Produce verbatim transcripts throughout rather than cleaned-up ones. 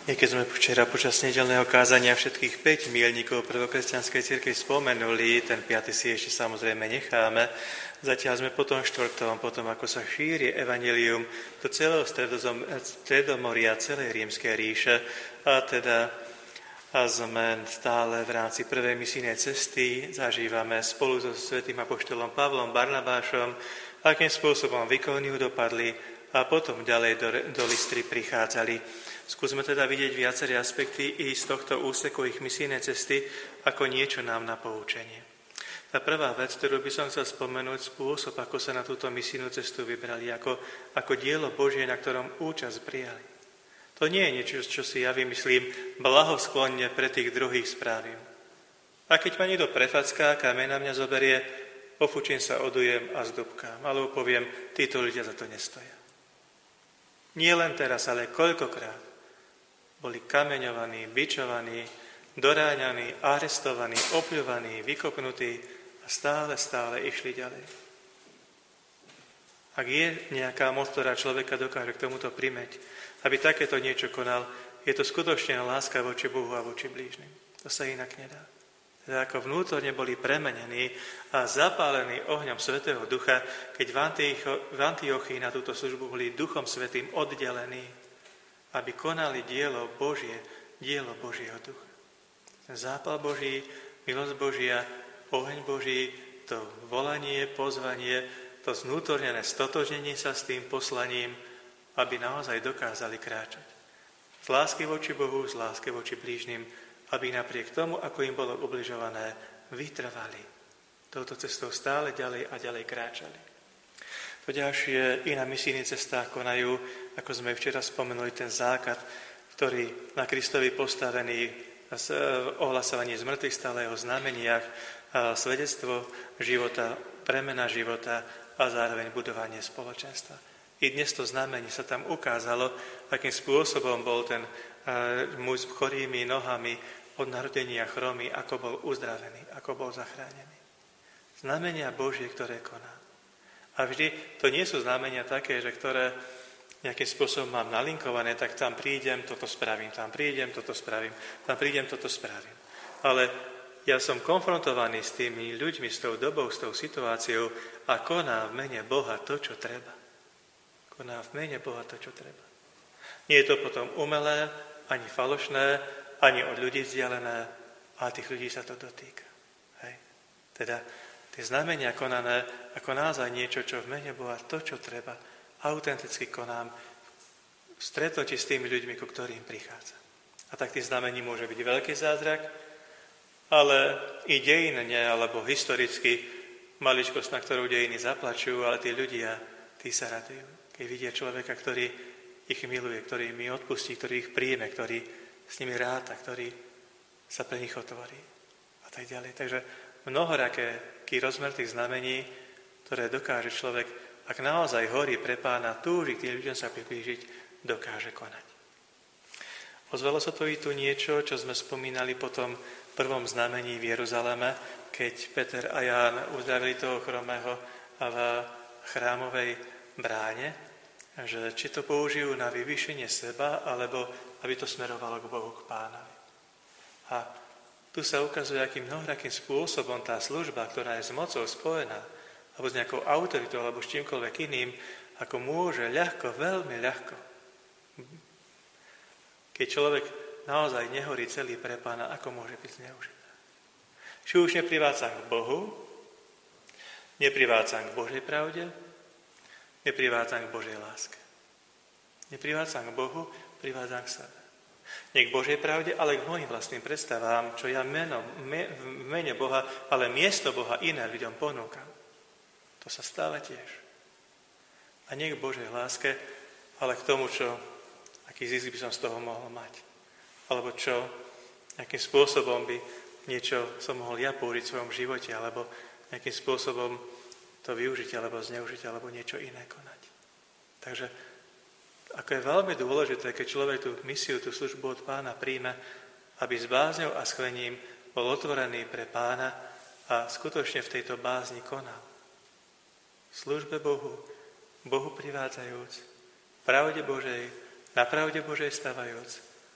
I keď sme včera počas nedeľného kázania všetkých päť míľnikov prvokresťanskej cirkvi spomenuli, ten piaty si ešte samozrejme necháme, zatiaľ sme potom štvrtom, potom ako sa šíri evanjelium do celého Stredomoria, celej rímskej ríše, a teda a sme stále v rámci prvej misijnej cesty, zažívame spolu so svätým apoštolom Pavlom Barnabášom, akým spôsobom výkony dopadli a potom ďalej do, do Lystry prichádzali. Skúsme teda vidieť viaceré aspekty i z tohto úseku ich misijnej cesty ako niečo nám na poučenie. Tá prvá vec, ktorú by som chcel spomenúť, spôsob, ako sa na túto misijnú cestu vybrali, ako, ako dielo Božie, na ktorom účasť prijali. To nie je niečo, čo si ja vymyslím, blahosklonne pre tých druhých spravím. A keď ma niekto prefacká, kameň na mňa zoberie, ofučím sa, odujem a zdobkám, alebo poviem, títo ľudia za to nestoja. Nie len teraz, ale koľkokrát boli kameňovaní, bičovaní, doráňaní, arestovaní, opľúvaní, vykopnutí a stále, stále išli ďalej. Ak je nejaká moc, ktorá človeka dokáže k tomuto primeť, aby takéto niečo konal, je to skutočne láska voči Bohu a voči blížnym. To sa inak nedá. Teda ako vnútorne boli premenení a zapálení ohňom Svätého Ducha, keď v Antiochii na túto službu boli Duchom Svätým oddelení, aby konali dielo Božie, dielo Božieho Ducha. Ten zápal Boží, milosť Božia, oheň Boží, to volanie, pozvanie, to znútornené stotožnenie sa s tým poslaním, aby naozaj dokázali kráčať. Z lásky voči Bohu, z lásky voči blížnym, aby napriek tomu, ako im bolo ubližované, vytrvali. Touto cestou stále ďalej a ďalej kráčali. To ďalšie i na misijných cestách konajú, ako sme včera spomenuli, ten základ, ktorý na Kristovi postavený ohlasovanie z mŕtvych stále jeho znameniach, svedectvo života, premena života a zároveň budovanie spoločenstva. I dnes to znamenie sa tam ukázalo, akým spôsobom bol ten muž s chorými nohami od narodenia chromy, ako bol uzdravený, ako bol zachránený. Znamenia Božie, ktoré koná. A vždy to nie sú znamenia také, že ktoré nejakým spôsobom mám nalinkované, tak tam prídem, toto spravím, tam prídem, toto spravím, tam prídem, toto spravím. Ale ja som konfrontovaný s tými ľuďmi, s tou dobou, s tou situáciou a koná v mene Boha to, čo treba. Koná v mene Boha to, čo treba. Nie je to potom umelé, ani falošné, ani od ľudí vzdialené, ale tých ľudí sa to dotýka. Hej. Teda tie znamenia konané ako naozaj niečo, čo v mene Boha, to, čo treba, autenticky konám v stretnutí s tými ľuďmi, ku ktorým prichádza. A tak tých znamení môže byť veľký zázrak, ale i dejinne, alebo historicky maličkosť, na ktorú dejiny zaplačujú, ale tí ľudia, tí sa radujú. Keď vidia človeka, ktorý ich miluje, ktorý im odpustí, ktorý ich príjme, ktorý s nimi ráta, ktorý sa pre nich otvorí a tak ďalej. Takže mnohoraký rozmer tých znamení, ktoré dokáže človek, ak naozaj horí pre Pána, túži k tým ľuďom sa priblížiť, dokáže konať. Ozvalo sa to i tu niečo, čo sme spomínali po tom prvom znamení v Jeruzaleme, keď Peter a Ján uzdravili toho chromého v chrámovej bráne, že či to použijú na vyvýšenie seba, alebo aby to smerovalo k Bohu, k Pánovi. A tu sa ukazuje, akým mnohorakým spôsobom tá služba, ktorá je s mocou spojená, alebo s nejakou autoritou, alebo s čímkoľvek iným, ako môže ľahko, veľmi ľahko. Keď človek naozaj nehorí celý pre Pána, ako môže byť zneužitá. Či už neprivádzam k Bohu, neprivádzam k Božej pravde, neprivádzam k Božej láske. Neprivádzam k Bohu, privádzam k sebe. Nie k Božej pravde, ale k mojim vlastným predstavám, čo ja meno, me, v mene Boha, ale miesto Boha iné ľuďom ponúkam. To sa stáva tiež. A nie k Božej láske, ale k tomu, čo, aký zisk by som z toho mohol mať. Alebo čo, akým spôsobom by niečo som mohol ja použiť v svojom živote, alebo nejakým spôsobom to využiť, alebo zneužiť, alebo niečo iné konať. Takže ako je veľmi dôležité, keď človek tú misiu, tú službu od Pána príjme, aby s bázňou a schvením bol otvorený pre Pána a skutočne v tejto bázni konal. V službe Bohu, Bohu privádzajúc, pravde Božej, na pravde Božej stavajúc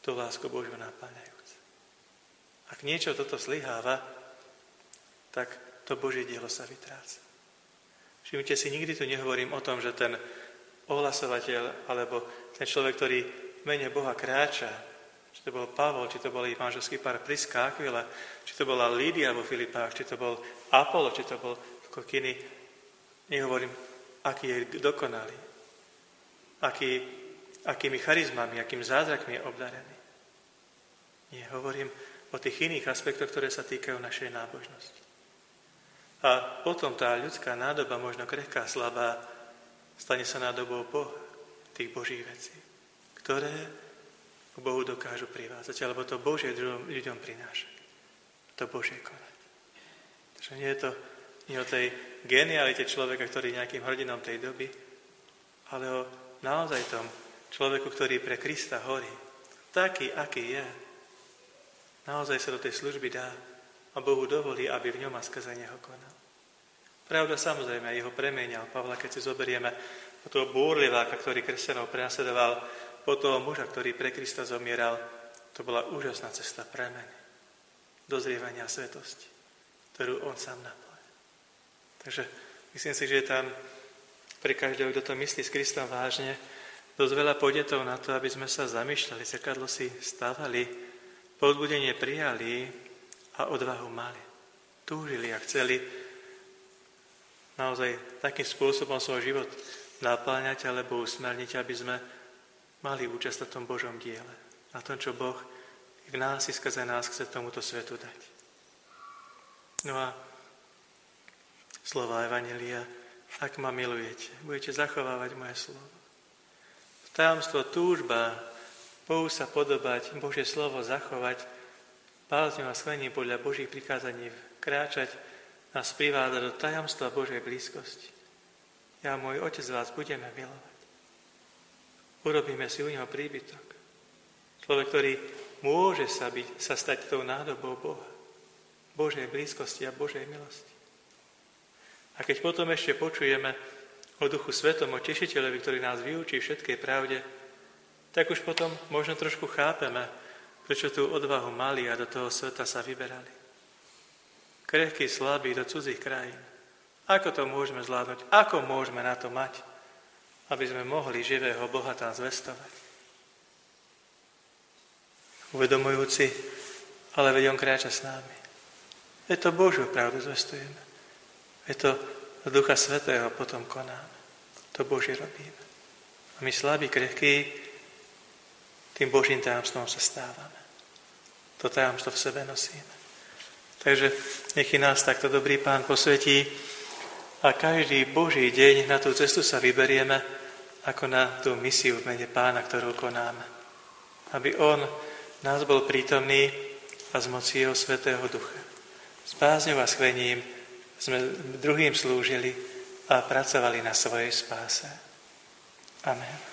tú lásku Božiu naplňajúc. Ak niečo toto zlyháva, tak to Božie dielo sa vytráca. Všimnite si, nikdy tu nehovorím o tom, že ten ohlasovateľ alebo ten človek, ktorý v mene Boha kráča, či to bol Pavol, či to bol jej manželský pár Priska, Aquila, či to bola Lídia vo Filipách, či to bol Apollo, či to bol Kokiny, nehovorím, aký je dokonalý, aký, akými charizmami, akým zázrakmi je obdarený. Nie, hovorím o tých iných aspektoch, ktoré sa týkajú našej nábožnosti. A potom tá ľudská nádoba, možno krehká, slabá, stane sa nádobou Boha, tých Božích vecí, ktoré k Bohu dokážu privázať, alebo to Božie ľuďom prináša. To Božie konať. Takže nie je to nie o tej genialite človeka, ktorý je nejakým hrdinom tej doby, ale o naozaj tom človeku, ktorý pre Krista horí. Taký, aký je. Naozaj sa do tej služby dá a Bohu dovolí, aby v ňom a skrze neho konal. Pravda, samozrejme, jeho premenial Pavla, keď si zoberieme po toho búrliváka, ktorý kresťanov prenasledoval, po toho muža, ktorý pre Krista zomieral. To bola úžasná cesta premeny, dozrievania svetosti, ktorú on sám naplňal. Takže myslím si, že je tam pre každého, kto to myslí s Kristom vážne, dosť veľa podnetov na to, aby sme sa zamýšľali, zrkadlo si stávali, povzbudenie prijali a odvahu mali. Túžili a chceli naozaj takým spôsobom svoj život napĺňať alebo usmerniť, aby sme mali účasť na tom Božom diele. Na tom, čo Boh v nás i skrze nás chce tomuto svetu dať. No a slova Evanjelia, ak ma milujete, budete zachovávať moje slovo. Tajomstvo túžba, Bohu sa podobať, Božie slovo zachovať, bázňou a schvením podľa Božích prikázaní kráčať, nás privádza do tajomstva Božej blízkosti. Ja, môj Otec, vás budeme milovať. Urobíme si u neho príbytok. Človek, ktorý môže sa, byť, sa stať tou nádobou Boha, Božej blízkosti a Božej milosti. A keď potom ešte počujeme o Duchu Svetom, o Tešiteľovi, ktorý nás vyučí všetkej pravde, tak už potom možno trošku chápeme, prečo tú odvahu mali a do toho sveta sa vyberali. Krehkí, slabí do cudzích krajín. Ako to môžeme zvládnuť? Ako môžeme na to mať, aby sme mohli živého Boha tam zvestovať? Uvedomujúci, ale veď on kráča s nami. Je to Božiu pravdu zvestujeme. Je to z Ducha Svätého potom konáme. To Božie robíme. A my slabí, krehkí, tým Božím tajomstvom sa stávame. To tajomstvo v sebe nosíme. Takže nech nás takto dobrý Pán posvetí a každý Boží deň na tú cestu sa vyberieme ako na tú misiu v mene Pána, ktorú konáme. Aby On nás bol prítomný a z moci Jeho Svätého Ducha. S bázňou a schvením sme druhým slúžili a pracovali na svojej spáse. Amen.